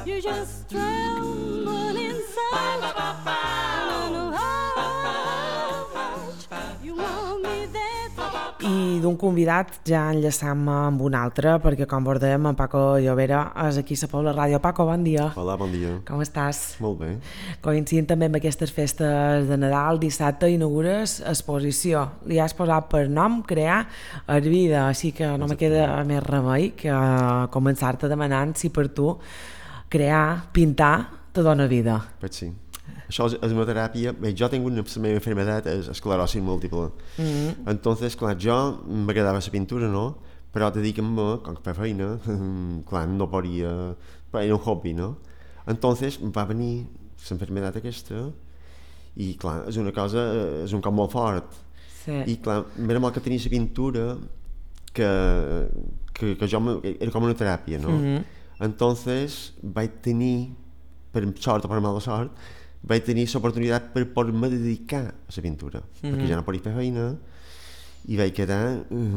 You just tremble inside. I know how much you want me there. I d'un convidat ja enllaçam amb un altre, perquè com vos dèiem, en Paco Llovera és aquí a Pobla Ràdio. Paco, bon dia. Hola, bon dia. Com estàs? Molt bé. Coincidint també amb aquestes festes de Nadal, dissabte inaugures exposició. Li has posat per nom crear Vida, així que no me queda més remei que començar-te demanant si per tu crear, pintar, te dona vida. Pues sí. Això és una teràpia. Bé, jo tinc una meva enfermedad, és esclerosi múltiple. Entonces, clar, jo m'agradava la pintura, no? Però te dic com que per feina, clar, no podia... Però era un hobby, no? Entonces va venir l'enfermedad aquesta i, clar, és una cosa, és un cop molt fort. Sí. I, clar, era mal que tenia la pintura que jo era com una teràpia, no? Entonces vaig tenir, per sort o per mala sort, vaig tenir l'oportunitat per poder-me dedicar a la pintura, perquè ja no podia fer feina i vaig quedar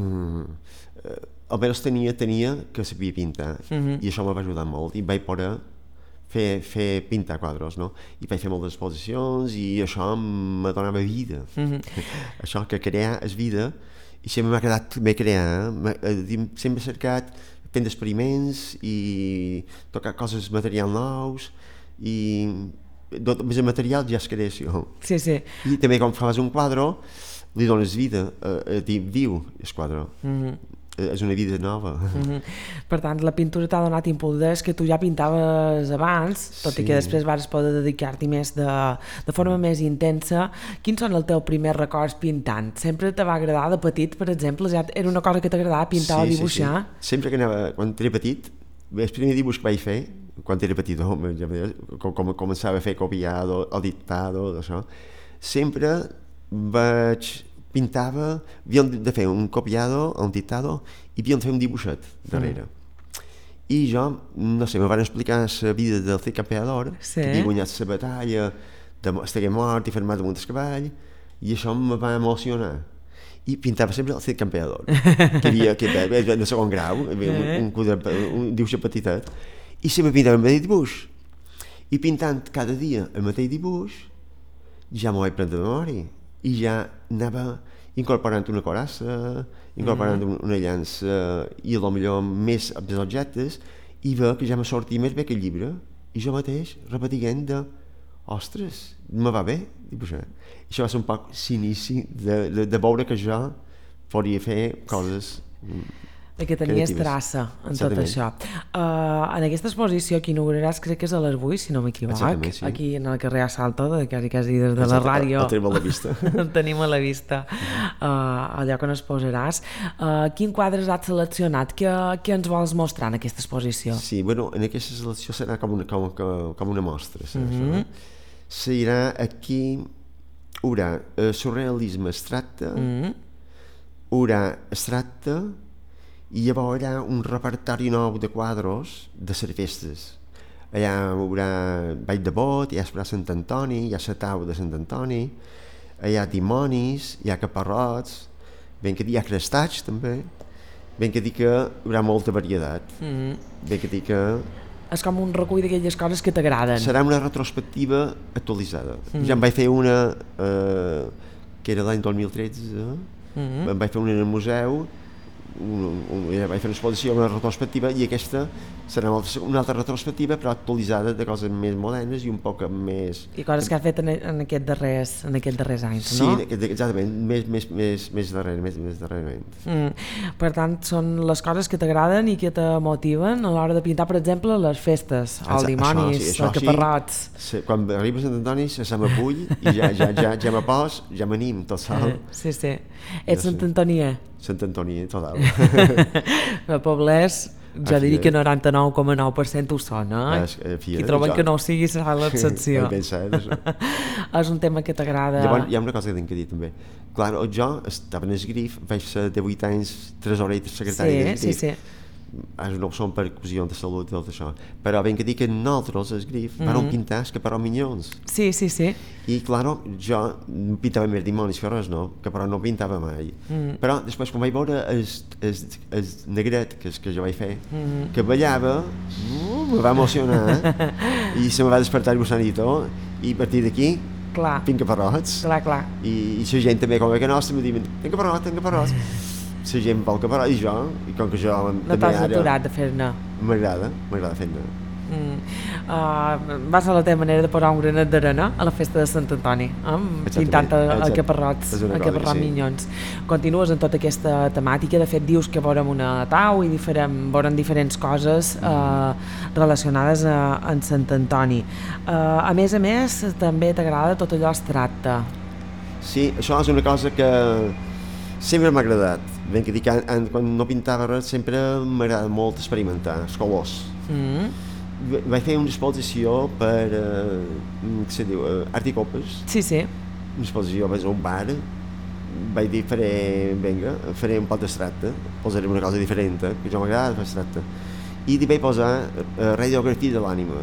almenys tenia que sabia pintar i això me va ajudar molt i vaig poder fer pintar quadres, no? I vaig fer moltes exposicions i això me donava vida. Això que crear és vida i sempre m'ha quedat bé crear, sempre he cercat fent experiments i tocar coses, materials nous i més el material ja és creació. Sí, sí. I també quan fas un quadre li dones vida, viu el quadre. És una vida nova. Per tant, la pintura t'ha donat impuls que tu ja pintaves abans, tot i que després vas poder dedicar-t'hi més de forma més intensa. Quins són els teus primers records pintant? Sempre te va agradar de petit, per exemple? Ja era una cosa que t'agradava pintar o dibuixar? Sí. Sempre que anava, quan era petit, el primer dibuix que vaig fer quan era petit, com començava a fer copiado, el dictado, això, sempre pintava, havíem de fer un copiado, un dictado, i havíem de fer un dibuixet darrere. I jo, no sé, me van explicar la vida del Cid Campeador, que havia guanyat la batalla, estigué mort i fermat damunt del cavall, i això me va emocionar. I pintava sempre el Cid Campeador, que havia de segon grau, un dibuix petitet, i sempre pintava el mateix dibuix. I pintant cada dia el mateix dibuix, ja m'ho vaig prendre de memòria. I ja anava incorporant una corassa, incorporant una llança i potser més dels objectes, i veia que ja me sortia més bé aquell llibre. I jo mateix repetint ostres, me va bé dibuixar. I això va ser un poc l'inici de veure que jo podia fer coses que tenies traça en tot això. En aquesta exposició que inauguraràs, crec que és a les 8, si no m'equivoc, sí. Aquí en el carrer Assalto, quasi des de la ràdio. El tenim a la vista. El tenim a la vista, el lloc on es posaràs. Quin quadres has seleccionat? Què ens vols mostrar en aquesta exposició? Sí, bueno, en aquesta selecció serà com una mostra. Serà aquí, hi haurà surrealisme abstracte, hi haurà abstracte, i llavors hi ha un repertori nou de quadros de les festes. Allà hi haurà Ball de Bot, hi ha Sant Antoni, hi ha la Tau de Sant Antoni, hi ha dimonis, hi ha caparrots, ben que hi ha crestats també, ben que dir que hi haurà molta varietat, ben que dir que... És com un recull d'aquelles coses que t'agraden. Serà una retrospectiva actualitzada. Ja em vaig fer una que era l'any 2013, em vaig fer una en el museu, vaig fer una exposició, una retrospectiva, i aquesta serà una altra retrospectiva però actualitzada de coses més modernes i un poc més... I coses que has fet en aquests darrers anys, no? Sí, exactament, més darrerament. Per tant, són les coses que t'agraden i que te motiven a l'hora de pintar, per exemple, les festes, els dimonis, els caparrots. Quan arriba a Sant Antoni se m'apull i ja me pos, ja m'anim tot sol. Sí. Ets Sant Antonià? Sant Antoni, total. A Poblers, ja diria que 99,9% ho són, eh? Qui troben que no ho sigui serà l'excepció. És un tema que t'agrada. Llavors, hi ha una cosa que tinc que dir també. Clar, jo estava en el Grif, vaig ser de 8 anys tresorer secretari del Grif. Sí. No són per qüestions de salut i tot això, però ben que dir que nosaltres, el Grif, vam pintar els caparrots minyons. Sí. I, clar, jo pintava més dimonis que res, no? Que però no pintava mai. Però després, quan vaig veure el negret que jo vaig fer, que ballava, me va emocionar i se me va despertar el gusanito i a partir d'aquí tinc caparrots i la gent també com que nostra me diuen tinc caparrots la gent vol caparrots i jo, i com que jo no t'has aturat de fer-ne m'agrada fer-ne va ser la teva manera de posar un granet d'arena a la festa de Sant Antoni pintant caparrots minyons. Continues en tota aquesta temàtica, de fet dius que veurem una tau i veurem diferents coses relacionades amb Sant Antoni. A més també t'agrada tot allò abstracte. Sí, això és una cosa que sempre m'ha agradat. Ben que dic, quan no pintava res sempre m'agrada molt experimentar els colors. Vaig fer una exposició per què se diu, Art i Copes. Sí. Una exposició, vaig a un bar, vaig dir faré un pot d'abstracte, posaré una cosa diferent, que jo m'agrada l'abstracte. I vaig posar radiografia de l'ànima.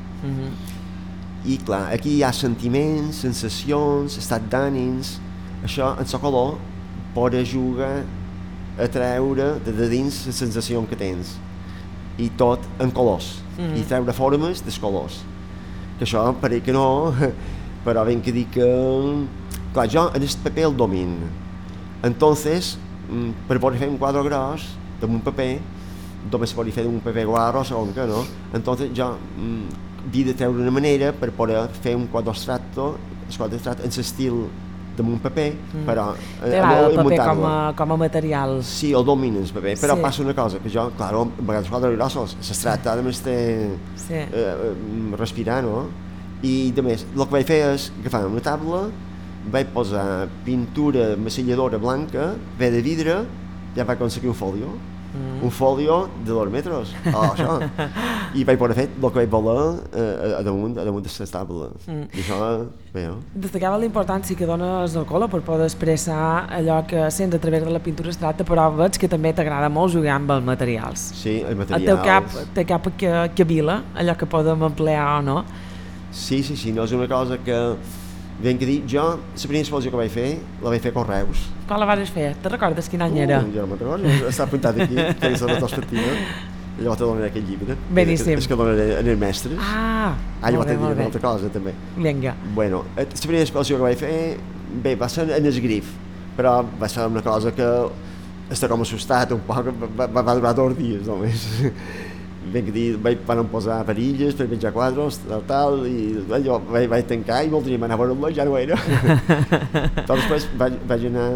I clar, aquí hi ha sentiments, sensacions, estat d'ànims, això en el color pot ajudar a treure de dins la sensació que tens. I tot en colors, i treure formes dels colors. Que això pareix que no, però ben que dic que... Clar, jo en aquest paper el domino. Entonces, per poder fer un quadre gros d'un paper, només se pot fer d'un paper guarro, segon que no, entonces jo havia de treure una manera per poder fer un quadre abstracte en l'estil damunt paper, però el paper com a material. Sí, el domino el paper, però passa una cosa, que jo, clar, a vegades quadres grossos, s'abstracte, a més respirar, no? I a més, el que vaig fer és agafar una taula, vaig posar pintura masilladora blanca, ve de vidre, ja vaig aconseguir un folio de 2 metres, això. I vaig poder fer el que vaig voler a damunt d'aquesta taula. I això, bé, no? Destacava la importància que dones al color per poder expressar allò que sents a través de la pintura abstracta, però veig que també t'agrada molt jugar amb els materials. Sí, els materials. El teu cap que vila, allò que podem emplear o no. Sí, no és una cosa que... Ben que dir, jo, la primera exposició que vaig fer, la vaig fer a Correus. Quan la vas fer? Te recordes quin any era? Jo no me'n recordo, està apuntat aquí, que és la retrospectiva. Llavors te donaré aquest llibre. Beníssim. És que donaré en els mestres. Molt bé. Una altra cosa, també. Vinga. Bueno, la primera exposició que vaig fer, bé, va ser en el Grif, però va ser una cosa que està com assustat un poc, va durar 2 dies només. Ben que dir, van posar perilles per penjar quadres, tal, i allò vaig tancar i voldríem anar a veure-lo, ja no era. Després vaig anar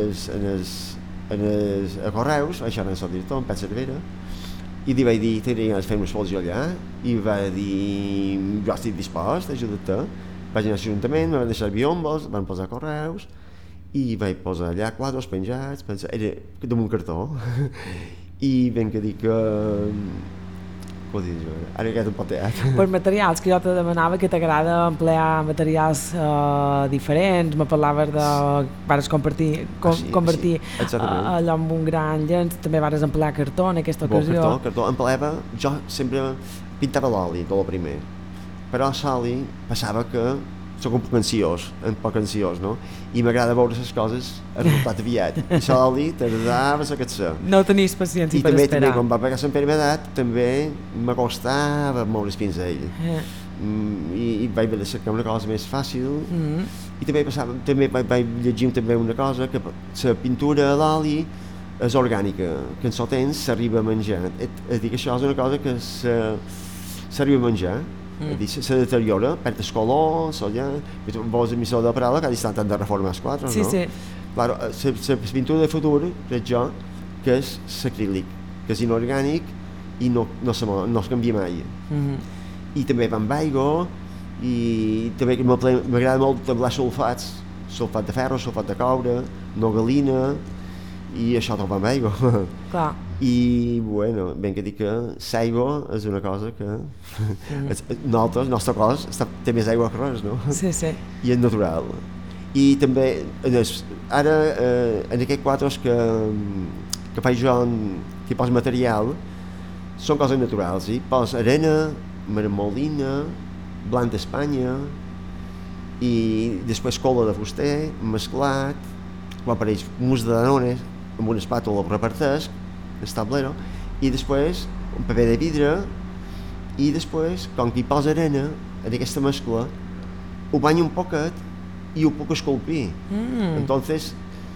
a Correus, vaig anar al seu director, en Pet Cervera, i li vaig dir, tenia ganes de fer una exposició allà, i va dir, jo estic dispost, ajuda't-te. Vaig anar a l'Ajuntament, me van deixar biombos, van posar Correus, i vaig posar allà quadres penjats, era damunt cartó, i ben que dic que... Ara he quedat un poc teat. Per materials, que jo te demanava que t'agrada emplear materials diferents, me parlaves de... Vares convertir allò en un gran llenç, també vares emplear cartó en aquesta ocasió. Cartó, empleava, jo sempre pintava l'oli, tot el primer, però l'oli passava que soc un poc ansiós, no? I m'agrada veure les coses a resultat aviat. I l'oli tardava a que no tenies paciència per esperar. I també, quan va pegar l'enfermedat, també m'acostava moure el pinzell. I vaig haver de cercar una cosa més fàcil. I també vaig llegir també una cosa, que la pintura a l'oli és orgànica, que en el temps s'arriba a menjar. Dic, això és una cosa que s'arriba a menjar. Se deteriora, perd el color, vols emissor de paraula, cada instant han de reformar els quadres, no? Sí. Claro, la pintura de futur, crec jo, que és l'acrílic, que és inorgànic i no es canvia mai. I també va amb aigua, i també m'agrada molt tablar sulfats, sulfat de ferro, sulfat de coure, nogalina, i això tot va amb aigua. Clar. I, bueno, ben que dic que l'aigua és una cosa que el nostre cos té més aigua que res, no? Sí. I és natural. I també, ara, en aquests quadres que faig jo en tipus material, són coses naturals, pos arena, marmolina, blanc d'Espanya, i després cola de fuster, mesclat, quan apareix mus de Danone, amb una espàtula el repartesc, el tablero, i després un paper de vidre i després, com que hi posa arena en aquesta mescla, ho banyo un poquet i ho puc esculpir. Entonces,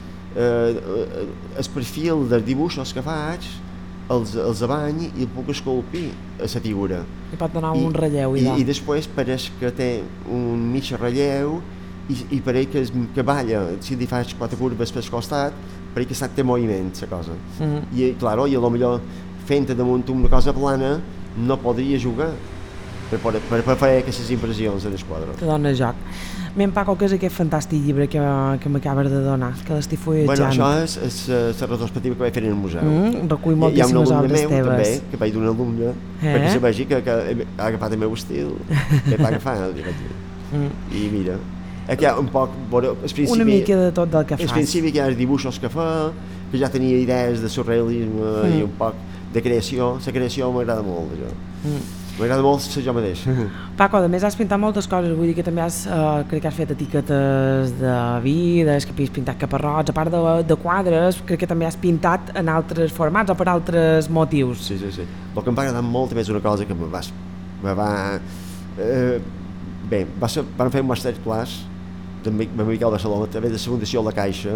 el perfil dels dibuixos que faig els abany i el puc esculpir a la figura. I pot donar un relleu. I després pareix que té un mig relleu i pareix que balla. Si li faig 4 curves pel costat, pareix que té moviment la cosa. I claro, i potser fent damunt una cosa plana no podria jugar per fer aquestes impressions en el quadre. Que dona joc. Paco, què és aquest fantàstic llibre que m'acabes de donar, que l'estic fullejant? Bueno, això és la retrospectiva que vaig fer en el museu. Recull moltíssimes obres teves. Hi ha un alumne meu, també, que vaig d'un alumne, perquè se vegi que ha agafat el meu estil, que va agafar, i mira, aquí hi ha un poc, una mica de tot del que fas. Al principi hi ha els dibuixos que fa, que ja tenia idees de surrealisme i un poc de creació. La creació m'agrada molt, això. M'agrada molt ser jo mateix. Paco, a més has pintat moltes coses, vull dir que també crec que has fet etiquetes de vides, que has pintat caparrots, a part de quadres, crec que també has pintat en altres formats o per altres motius. Sí. El que em va agradar molt també és una cosa que vam fer un masterclass amb Miquel Barcelona, també de la Fundació La Caixa,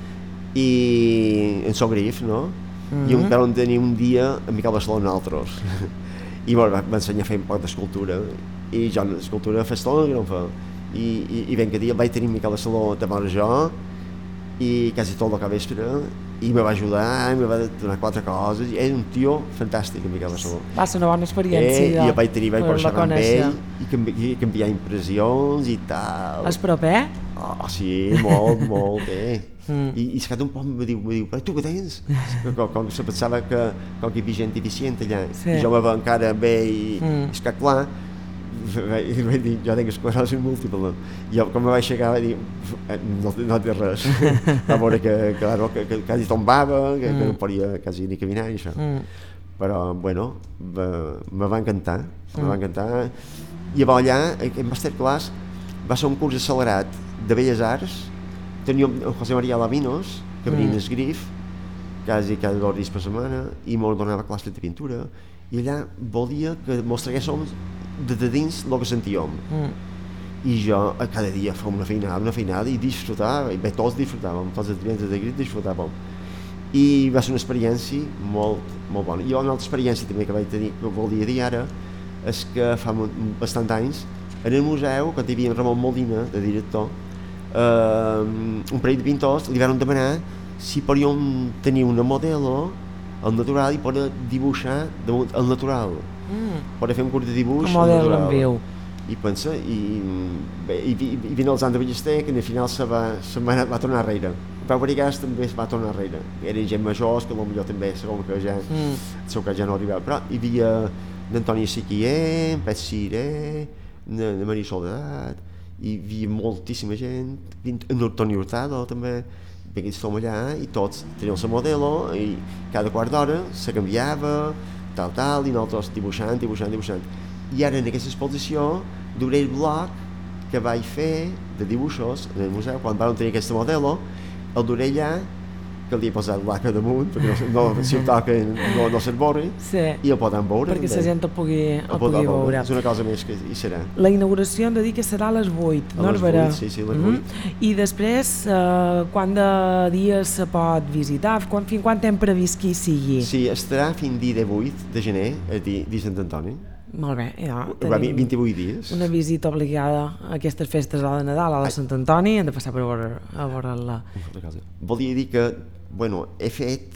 i en Sogrif, no? I vam tenir un dia amb Miquel Barcelona nosaltres. I m'ensenyar a fer un poc d'escultura, i jo l'escultura fa estona que no em fa, i ben que dia vaig tenir Miquel Barcelona de vora jo, i quasi tot el que vespre, i me va ajudar, i me va donar 4 coses, i és un tio fantàstic, Miquel Barcelona. Va ser una bona experiència. I vaig conèixer amb ell, i canviar impressions i tal. És proper? Oh, sí, molt bé. I és que un poc me diu, però tu què tens? Com se pensava que hi havia gent deficient allà, i jo me va encara bé, i és que clar, vaig dir, jo tinc esclerosi múltiple, i com me vaig aixecar vaig dir, no té res, va veure que quasi tombava, que no podia quasi ni caminar i això, però bueno, me va encantar, i llavors allà, en masterclass, va ser un curs accelerat de Belles Arts. Tenia el José María Laminos, que venia en esgrif, quasi cada 2 dies per setmana, i m'ho donava classes de pintura, i allà volia que mos traguéssim de dins el que sentíem. I jo cada dia fèiem una feinada i disfrutava, i bé, tots disfrutàvem, tots els estudiants de gris disfrutàvem. I va ser una experiència molt bona. I una altra experiència també que vaig tenir, que volia dir ara, és que fa bastant anys, en el museu, quan hi havia en Ramon Molina, de director, un parell de pintors li van demanar si podíem tenir una modelo al natural i poder dibuixar al natural, poder fer un curs de dibuix al natural. En viu. I pensa, i vine els anys de Ballester, que al final va tornar enrere. Pau Barigàs també es va tornar enrere. Eren gent majors, que potser també, segon que ja, el seu cas ja no arribava, però hi havia l'Antoni Siquier, en Pet Ciré, la Maria Soledat, hi havia moltíssima gent, en Toni Hurtado també, que som allà, i tots teníem la modelo, i cada quart d'hora se canviava, tal, i nosaltres dibuixant. I ara en aquesta exposició duré el bloc que vaig fer de dibuixos en el museu, quan vam tenir aquesta modelo, el duré allà, que li he posat l'aca damunt, perquè si el toca no se'n veure, i el podem veure. Perquè la gent el pugui veure. És una cosa més que hi serà. La inauguració hem de dir que serà a les 8, no? A les 8, sí, a les 8. I després, quant de dies se pot visitar? Fins quan hem previst que hi sigui? Sí, estarà fins dia 8 de gener, a dir Sant Antoni. Molt bé, ja tenim 28 dies. Una visita obligada a aquestes festes de Nadal, a la Sant Antoni, hem de passar per a veure-la. Volia dir que, bueno, he fet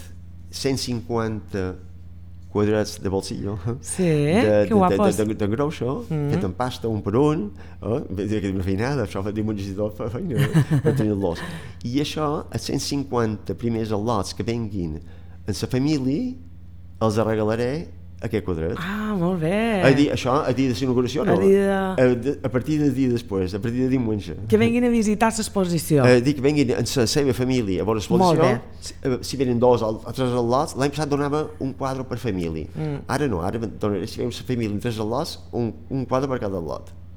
150 quadrats de bolsillo, que guapos, de grosso, fet en pasta un per un, una feinada, això fa dir un regidor per feina, per tenir-los. I això, els 150 primers al·lots que venguin en la família, els regalaré aquest quadrat. Ah, molt bé. Això a dia de l'inauguració, no? A partir del dia després, a partir de diumenge. Que venguin a visitar l'exposició. Que venguin en la seva família a veure l'exposició. Si venen 2 o 3 al·lots, l'any passat donava un quadre per família. Ara no, ara donaré, si veiem la família en 3 al·lots, un quadre per cada al·lot.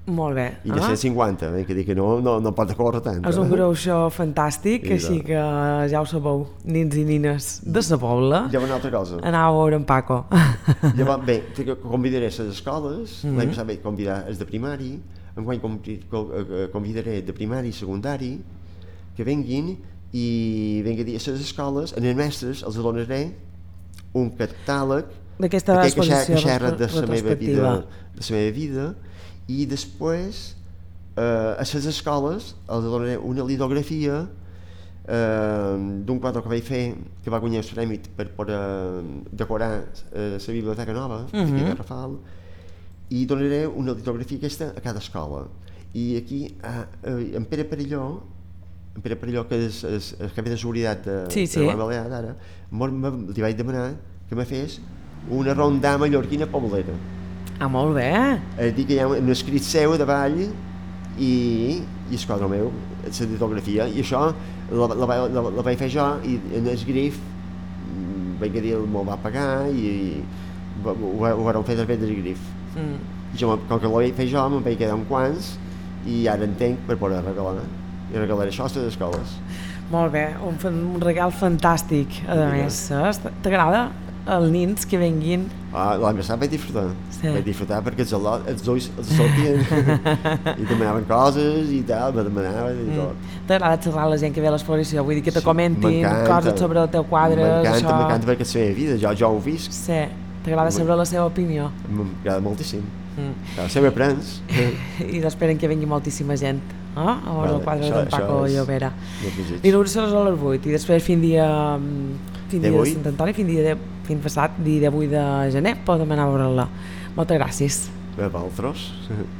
Molt bé. I de 150, que dir que no pot córrer tant. És un groucho fantàstic, així que ja ho sabeu, nins i nines de sa Pobla. Ja va una altra cosa. Anava a veure en Paco. Bé, convidaré les escoles, l'any passat vaig convidar els de primari, enguany convidaré de primari i secundari que venguin i venga a dir a les escoles, a les mestres els donaré un catàleg d'aquesta exposició que xerra de la meva vida, i després a les escoles els donaré una litografia d'un quadre que vaig fer que va guanyar el premi per poder decorar la biblioteca nova aquí de Rafal, i donaré una litografia aquesta a cada escola. I aquí en Pere Perelló, que és el cap de seguretat de la Balear d'ara, li vaig demanar que me fes una rondà mallorquina poblera. Molt bé. És dir, que hi ha un escrit seu davall i el quadre meu, la litografia, i això la vaig fer jo, i en el grif vaig dir, me'l va pagar i ho vam fer després del grif. Jo, com que ho vaig fer jo, me'n vaig quedar uns quants i ara entenc per poder regalar. I regalaré això a les escoles. Molt bé, un regal fantàsc, a més. T'agrada els nins que venguin? L'any passat vaig disfrutar. Vaig disfrutar perquè els ulls els sortien i demanaven coses i tal, me demanaven i tot. T'agrada xerrar amb la gent que ve a l'exposició? Vull dir que te comentin coses sobre el teu quadre, això? M'encanta perquè és la meva vida, jo ho visc. Sí, t'agrada saber la seva opinió? M'agrada moltíssim. Sempre aprens. I esperen que vengui moltíssima gent a veure el quadre d'en Paco Llobera. L'inauguració a les 8 i després fin dia de Sant Antoni, fin passat, dia 8 de gener, podem anar a veure-la. Moltes gràcies. A vosaltres.